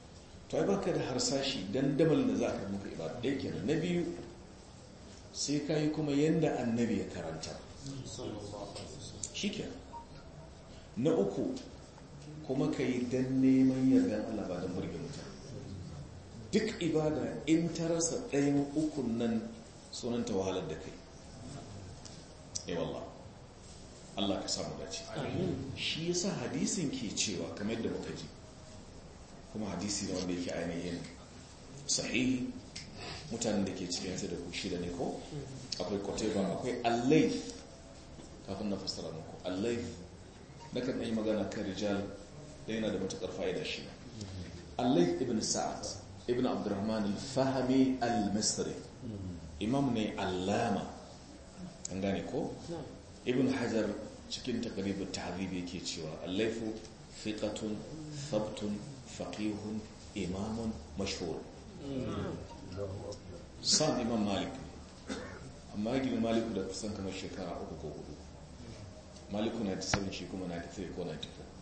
to ai baka da harsashi dan damal da za ka muka ibada ɗaya kenan. Na biyu sai ka yi kuma yanda annabi ya karanta shi kenan. Na uku kuma ka yi dan neman yardan Allah ba don burge mutane. Duk ibada in ta rasa ɗayan ukun nan sunanta wahalar da kai. Wallah Allah ka samu dace. Shi yasa hadisin ke cewa kamar yadda muka ji, kuma hadisi ne wanda yake ainihin sahihi, mutanen da ke cikin da ku shida ne ko akwai Qutayba, akwai Al-Layth. Kafin na fassara muku Al-Layth nakan yi magana kan rijal da yana da matukar fa'ida shi. Al-Layth ibn Sa'ad ibn Abdurrahman al-Fahmi al-Misri, imam ne allama, an gane ko? Ibn Hajar cikin taqribut ta'dhib yake cewa al-Layth thiqatun thabtun faqihun imamun mashhur. San Imam Malik, amma gina Maliku da kusan kamar shekara 3 ko 4. Maliku na 97 shi kuma 93 ko 94,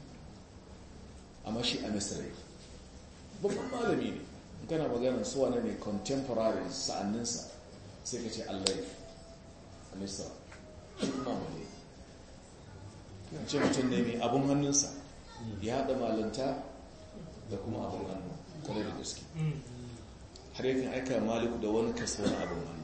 amma shi a Misri babban malami ne. In kana maganar su wane ne contemporary sa'anninsa sai ka ce Al-Layth a Misra, shi kuma wale ce mutum ne mai abun hannunsa ya haɗa malanta da kuma abun hannu kwanar da gaske, har yakan aika Maliku da wani kaso na abun hannu.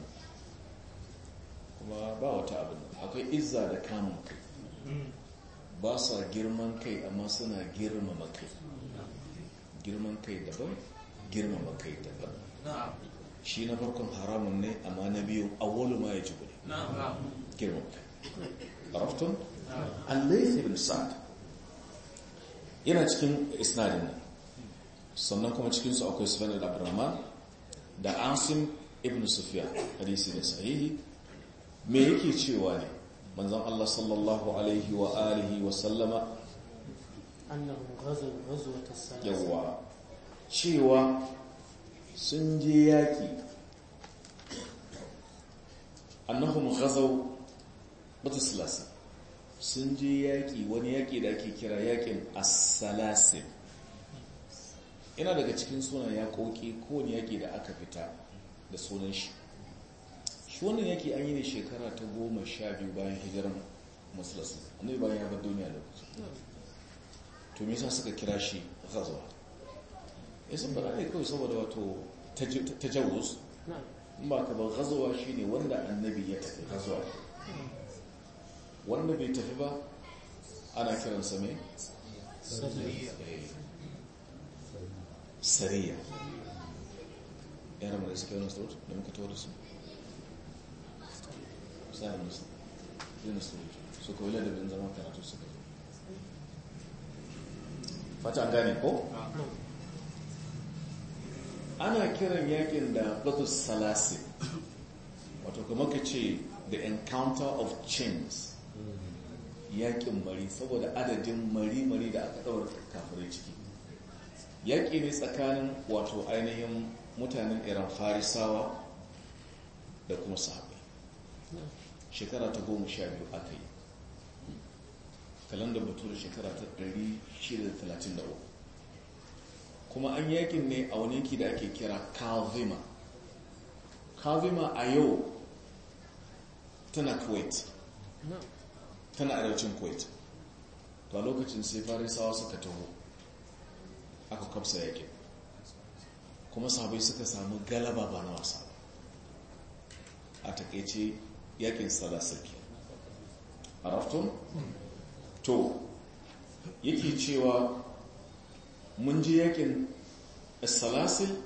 Kuma ba wata abin, akwai izza da kamun kai, ba sa girman kai amma suna girmama kai. Girman kai daban, girmama kai daban. Shi na farkon haramun ne, amma na biyu awwalu ma yajibu ne. Girman kai. Araftun? Al-Layth ibn Sa'ad yana cikin isnadin nan. Sannan kuma cikin su akwai Sufyan ibn Abdurrahman da Asim ibn Sufyan, hadisi ne sahihi. Me yake cewa ne manzon Allah sallallahu alaihi wa alihi wa sallama annahu ghazwat as-salas, yawa cewa sun je yaki, annahum ghazaw as-salas, sun je yaki, wani yaki da ake kira yakin as-salasil. Ina daga cikin sunan yakoki ko wani yaki da aka fita da sunan shi. Shi wannan yaki an yi ne shekara ta 12 bayan hijiran musulunci, annabi bayan ya bar duniya lokacin. To me yasa suka kira shi ghazwa? Yasan ba ne kawai saboda wato tajawuz. In ba ka ba, ghazwa shine wanda annabi ya tafi ghazwa. Wanda bai tafi ba ana kiransa me? Sariya. Yaran da suke wani sauti da muka tawo da su. Sa'an musu. Yin sauti. Su kawai ladabin zama karatu suka zo. Fata an gane ko? Ana kiran yakin da Batus Salasi, wato kuma ka ce the encounter of chains, yakin mari, saboda adadin mari-mari da aka ɗaura kafirai ciki. Yaƙi ne tsakanin wato ainihin mutanen Iran Farisawa da kuma sahabai. Shekara ta 12 aka yi. Kalandar bature shekara ta 633. Kuma an yakin ne a wani yanki da ake kira Kazima. Kazima a yau tana Kuwait, tana arewacin Kuwait. To a lokacin sai Farisawa suka taho aka kafsa yakin, kuma sahabai suka samu galaba ba na wasa. A takaice yakin salasaki a raftun. To yake cewa mun ji yakin salasil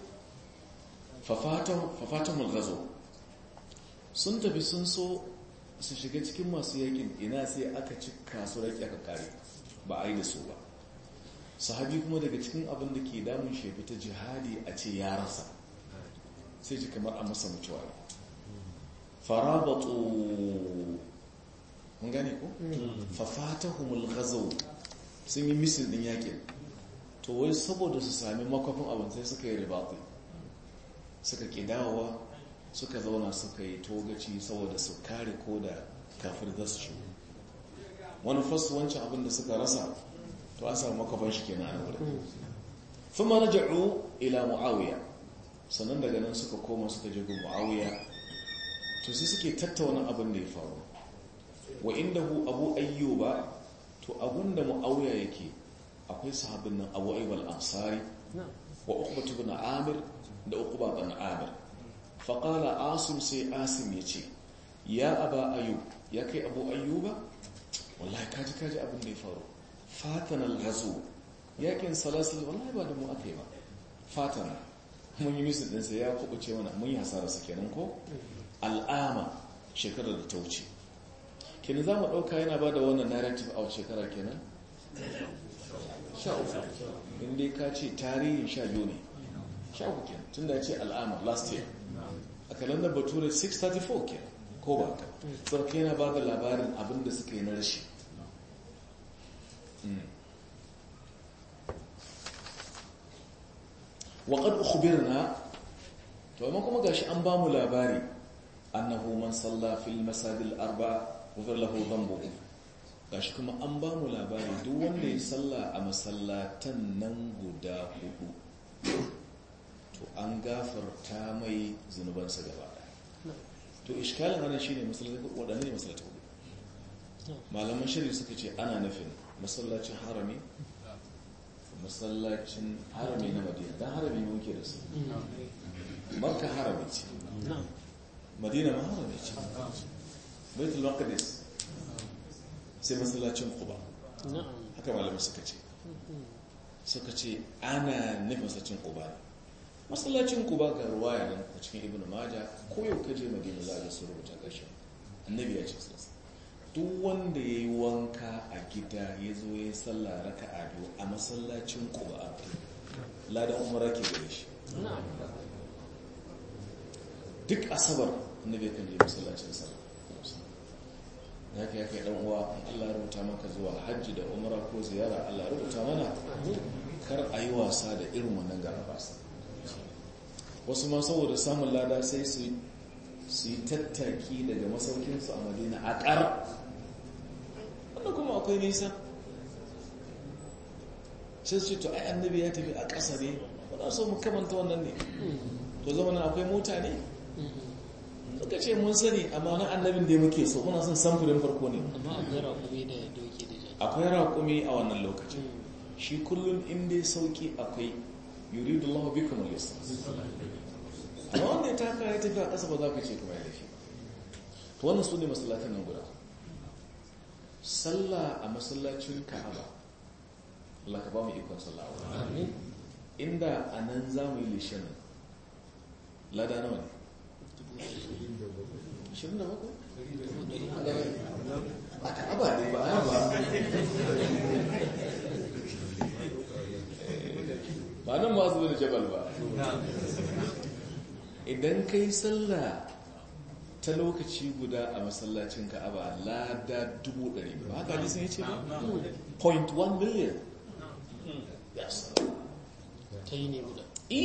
fafatan mulgazo, sun tafi sun so su shiga cikin masu yakin, ina sai aka ci kasu yaki aka kare, ba a yi da su ba. Sahabi kuma daga cikin abin da ke damun shefi ta jihadi a ce ya rasa, sai ji kamar a masa mutuwa. Farabatu, mun gane ko? Fafatahumul ghazaw, sun yi misin din yakin. To wai saboda su sami makwafin abin sai suka yi ribati, suka kidawa, suka zauna suka yi togaci saboda su kare ko da kafir za su shigo. Wani fasu wancan abin da suka rasa, to an samu makwafin shi kenan a wurin. thumma raja'u ila muawiya sannan daga nan suka koma suka je ga muawiya to sai suke tattauna abin da ya faru wa indahu abu ayyuba to abunda muawiya yake akwai sahabbin nan abu ayyub al-ansari wa uqba ibn amir da uqba ibn amir fa qala asim sai asim yace ya aba ayyub ya kai abu ayyuba wallahi kaji abin da ya faru fatana al-ghazw yakin salasil wallahi ba da mu akai ba fatana mun yi misu din sai ya kubuce mana mun yi hasara su kenan ko al'ama shekarar da ta wuce kenan zamu dauka yana bada wannan narrative a shekara kenan 13 inda ka ce tarihin 12 ne 13 kenan tunda ya ce al'ama last year a kalandar bature 634 kenan ko ba ka sarki yana ba da labarin abinda suka yi na rashi waƙar ukhbirna to amma kuma gashi an ba mu labari annahu man salla fil masajid al-arba ghufir lahu dhanbuhu gashi kuma an ba mu labari duk wanda ya salla a masallatan nan guda 4 to an gafarta mai zunubansa gaba ɗaya to iskalin ana shine masallaci wadanne ne masallaci malaman shari'a suka ce ana nufin masallacin harami masallacin harami na madina dan harami ne muke da su makka harami ce madina ma harami ce baitul maqdis sai masallacin quba haka malaman suka ce ana nufin masallacin quba masallacin quba ga ruwaya nan cikin ibnu majah ko yau kaje madina za ka su rubuta kashi annabi ya ce duk wanda yayi wanka a gida yazo yayin sallah raka'a 2 a masallacin quba ladan umara ke gare shi duk asabar annabi kan je masallacin sallah ya kai dan uwa Allah ya rubuta maka zuwa hajji da umara ko ziyara Allah ya rubuta mana kar ayi wasa da irin wannan garabasa wasu ma saboda samun lada sai su yi tattaki daga masaukinsu a madina a ƙar wanda kuma akwai nisa sai su ce to ai annabi ya tafi a ƙasa ne wadda so mu kamanta wannan ne to zama nan akwai mota ne suka ce mun sani amma wani annabin da muke so muna son samfurin farko ne akwai raƙumi a wannan lokacin shi kullum inda sauki akwai yuridu Allah bikum al-yusra amma wanda ya taka ya tafi a ƙasa ba za ka ce kuma ya dafi to wannan su ne masallacin nan guda sallah a masallacin Ka'aba Allah ka ba mu ikon sallah amin inda anan za mu yi lishin lada nawa ne 27 a Ka'aba ne ba a ba nan ma zuwa da jabal ba idan kai sallah ta lokaci guda a masallacin Ka'aba lada 100,000 ba haka hadisin yace ba 0.1 million yes kai ne guda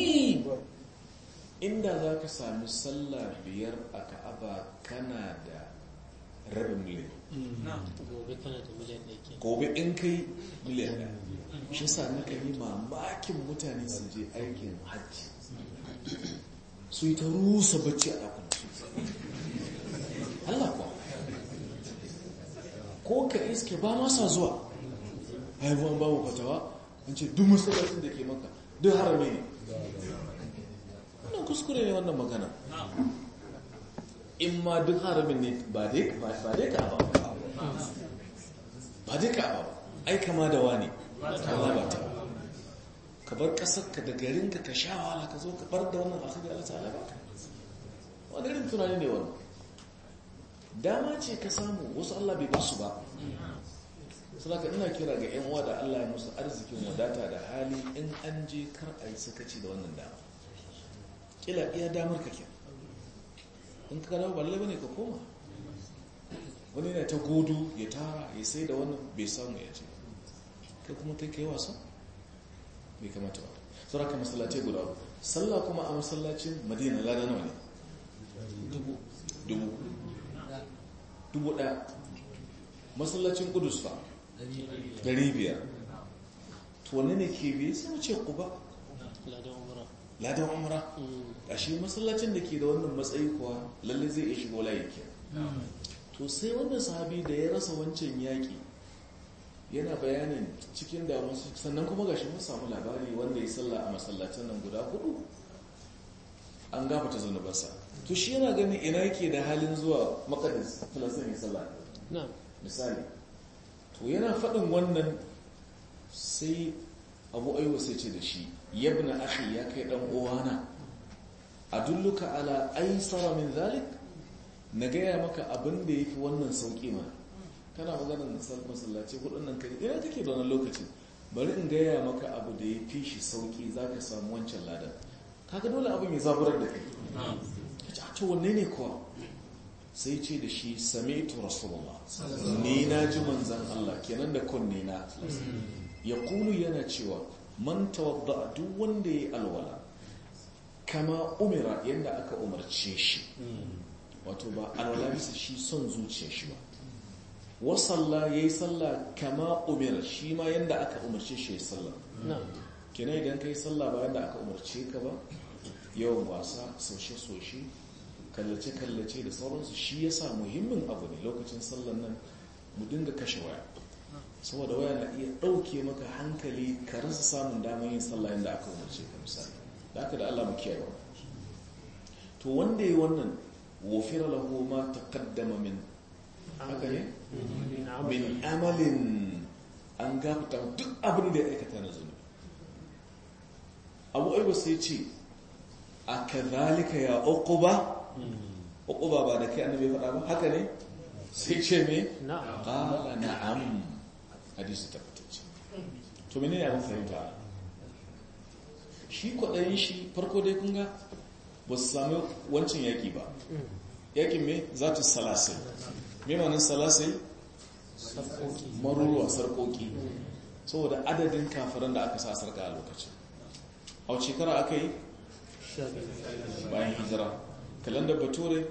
inda za ka sami sallah 5 a Ka'aba kana da rabin miliyan gobe kana da miliyan ɗaya gobe in kai miliyan ɗaya shi sa nika yi mamakin mutane su je aikin hajji su yi ta rusa bacci a ɗakunci Allah kuwa ko ka iske ba masa zuwa haifuwan babu fatawa an ce duk masallacin da ke maka duk harame ne wannan kuskure ne wannan magana in ma duk haramin ne ba dai ka ba ai kama da wani Allah ba ta ka bar kasarka da garinka ka sha wahala ka zo ka bar da wannan akhiri Allah ta'ala ba wani irin tunani ne wannan dama ce ka samu wasu Allah bai basu ba saboda ina kira ga ƴan uwa da Allah ya musu arzikin wadata da hali in an je kar a yi sakaci da wannan dama kila iya damar ka kenan in ka dawo balle bane ka koma wani ne ta gudu ya tara ya sai da wannan bai samu ya ce kai kuma kai wasa bai kamata ba saboda ka masallaci guda sallah kuma a masallacin Madina lada nawa ne dubu ɗaya masallacin Qudus fa 500 to wanne ne ke biye sai mu ce Quba ladan umra a shi masallacin da ke da wannan matsayi kuwa lalle zai iya shigo layi ke to sai wannan sahabi da ya rasa wancan yaƙi yana bayanin cikin damuwarsu sannan kuma gashi mun samu labari wanda ya salla a masallacin nan guda 4 an gafata zunubarsa to shi yana ganin ina yake da halin zuwa makadis filastin ya salla misali to yana faɗin wannan sai abu aiwa sai ce da shi yabna akhi ya kai dan uwana adulluka ala aysara min zalik na gaya maka abin da yafi wannan sauki ma kana maganar masallaci hudun nan kai ina kake da wannan lokaci bari in gaya maka abu da yafi shi sauki zaka samu wancan ladan kaga dole abin ya zaburar da kai to wanne ne kuwa sai ce da shi sami'tu rasulullah ni na ji manzon Allah kenan da kunne na yaqulu yana cewa man tawadda duk wanda yayi alwala kama umira yanda aka umarce shi wato ba alwala bisa shi son zuciyar shi ba wa salla yayi salla kama umira shi ma yanda aka umarce shi yayi salla kenan idan kai salla ba yanda aka umarce ka ba yawan wasa soshe kallace da sauransu shi yasa muhimmin abu ne lokacin sallan nan mu dinga kashe waya saboda waya na iya ɗauke maka hankali ka rasa samun damar yin sallah yadda aka umarce ka misali da aka da Allah mu kiyaye to wanda yi wannan wofira lahu ma taqaddama min haka ne min amalin an gafata duk abin da ya aikata na zunubi abu aiwa sai ce akadhalika ya uquba ba da kai annabi faɗa ba haka ne sai ce me qala na'am hadisi tabbatacce to menene abin fahimta shi kwaɗayin shi farko dai kunga ba su sami wancan yaƙi ba yaƙin me za ta salasai me manin salasai maruruwa sarƙoƙi saboda adadin kafiran da aka sa sarƙa a lokacin a wace shekara aka yi bayan hijira kalandar bature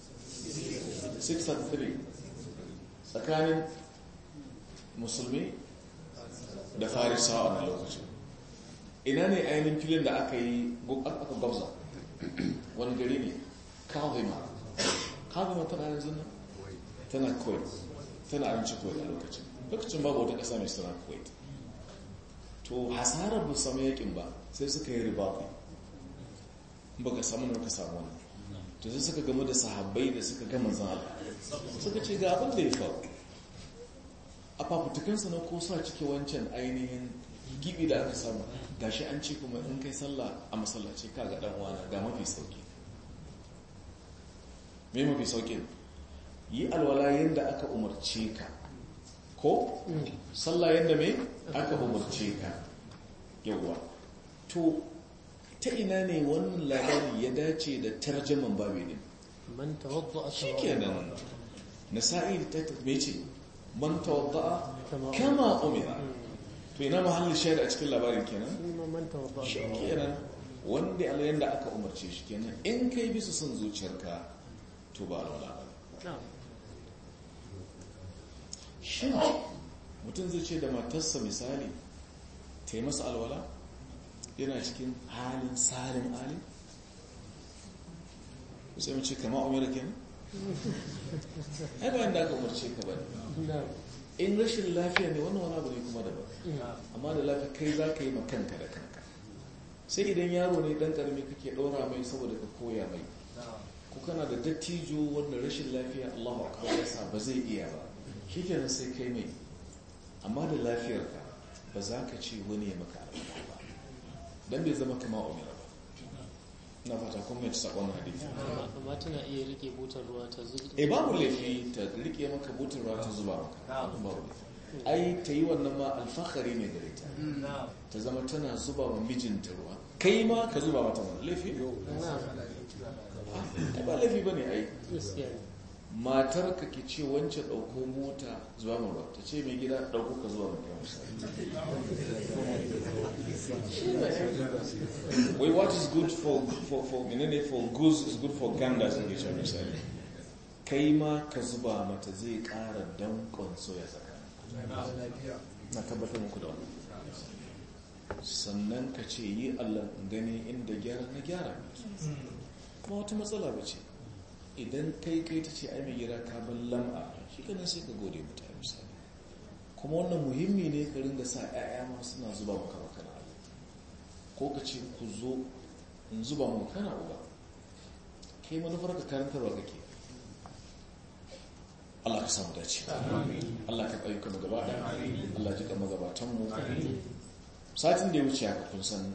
633 tsakanin musulmi da farisawa a lokacin ina ne ainihin filin da aka yi aka gwabza wani gari ne kawima tana yanzu nan tana kuwait tana abincin kuwait a lokacin babu wata ƙasa mai suna kuwait to hasarar bu samu yakin ba sai suka yi ribaɗi ba ka samu na ka samu wani to sai suka gamu da sahabbai da suka gama zan suka ce ga abin da ya faru a fafutukansa na ko sa cike wancan ainihin gibi da aka samu gashi an ce kuma in kai sallah a masallaci ka ga dan wana ga mafi sauki me mafi sauki yi alwala yanda aka umarce ka ko sallah yanda me aka umarce ka yawa to ta ina ne wannan labari ya dace da tarjaman babu din man tawadda shikenan nasa'i ta tabbece man tawadda kama umira to ina mahallin shayar a cikin labarin kenan shikenan wanda Allah yanda aka umarce shi kenan in kai bisa son zuciyarka to ba alwala ba shin mutum zai ce da matarsa misali ta yi masa alwala yana cikin halin salin alim sai mace kama umira kenan ai ba inda aka umarce ka ba in rashin lafiya ne wannan wani abu ne kuma daban amma da lafiya kai za ka yi makanka da kanka sai idan yaro ne dan karami kake ɗora mai saboda ka koya mai ko kana da dattijo wanda rashin lafiya Allahu akbar yasa ba zai iya ba shikenan sai kai mai amma da lafiyarka ba za ka ce wani ya maka alƙa ba dan bai zama kama umira ba na fata kun mai sakon hadisi amma tana iya rike butar ruwa ta zuba babu laifi ta rike maka butar ruwa ta zuba maka babu laifi ai ta yi wannan ma alfahari ne gare ta ta zama tana zuba wa mijinta ruwa kai ma ka zuba mata wani laifi ba laifi ba ne ai matar ka ke ce wance ɗauko mota zuwa mu ruwa ta ce mai gida ɗauko ka zuwa mu wai what is good for goose is good for gander sun ke cewa misali kai ma ka zuba mata zai ƙara danƙon soya tsakanin na tabbatar muku da wannan sannan ka ce yi Allah gani inda gyara na gyara kuma wata matsala ba ce idan kai ta ce ai mai gira ka ban lam'a shi kanan sai ka gode mata misali kuma wannan muhimmi ne ka ringa sa 'ya'ya ma suna zuba maka makana ko ka ce ku zo in zuba mu kana uba kai manufar ka karantarwa kake Allah ka samu dace Allah ka ayyuka mu gaba da Allah ji ka magabatan mu satin da ya wuce haka kun san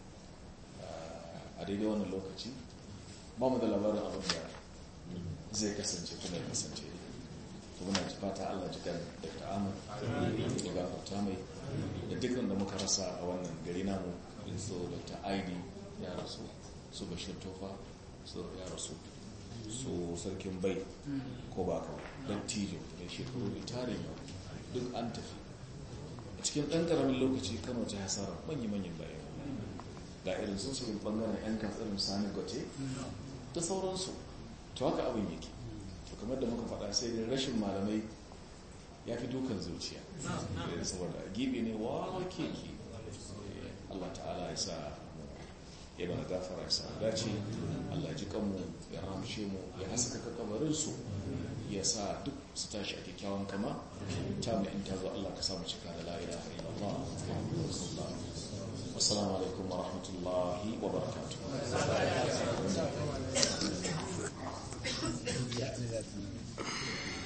a daidai wannan lokaci ba mu da labarin abin da zai kasance kuma ya kasance to muna ji fata Allah ji kan Dr. Ahmad ya gafarta mai da dukkan da muka rasa a wannan gari namu so Dr. Aidi ya rasu su Bashir Tofa su ya rasu su sarkin bai ko ba ka don tijo da shekaru da tarin duk an tafi a cikin ɗan ƙaramin lokaci kano ta hasara manyan bayan ga irin sun surin ɓangaren 'yan katsirin sani gote da sauransu to haka abin yake to kamar da muka faɗa sai dai rashin malamai ya fi dukan zuciya saboda gibi ne wa keke Allah ta'ala ya sa ya bana gafara ya sa dace Allah ji kanmu ya ramshe mu ya haskaka kabarinsu ya sa duk su tashi a kyakkyawan kama ta mai in tazo Allah ka samu cika da la ilaha illallah wassalamu alaikum wa rahmatullahi wa barakatuh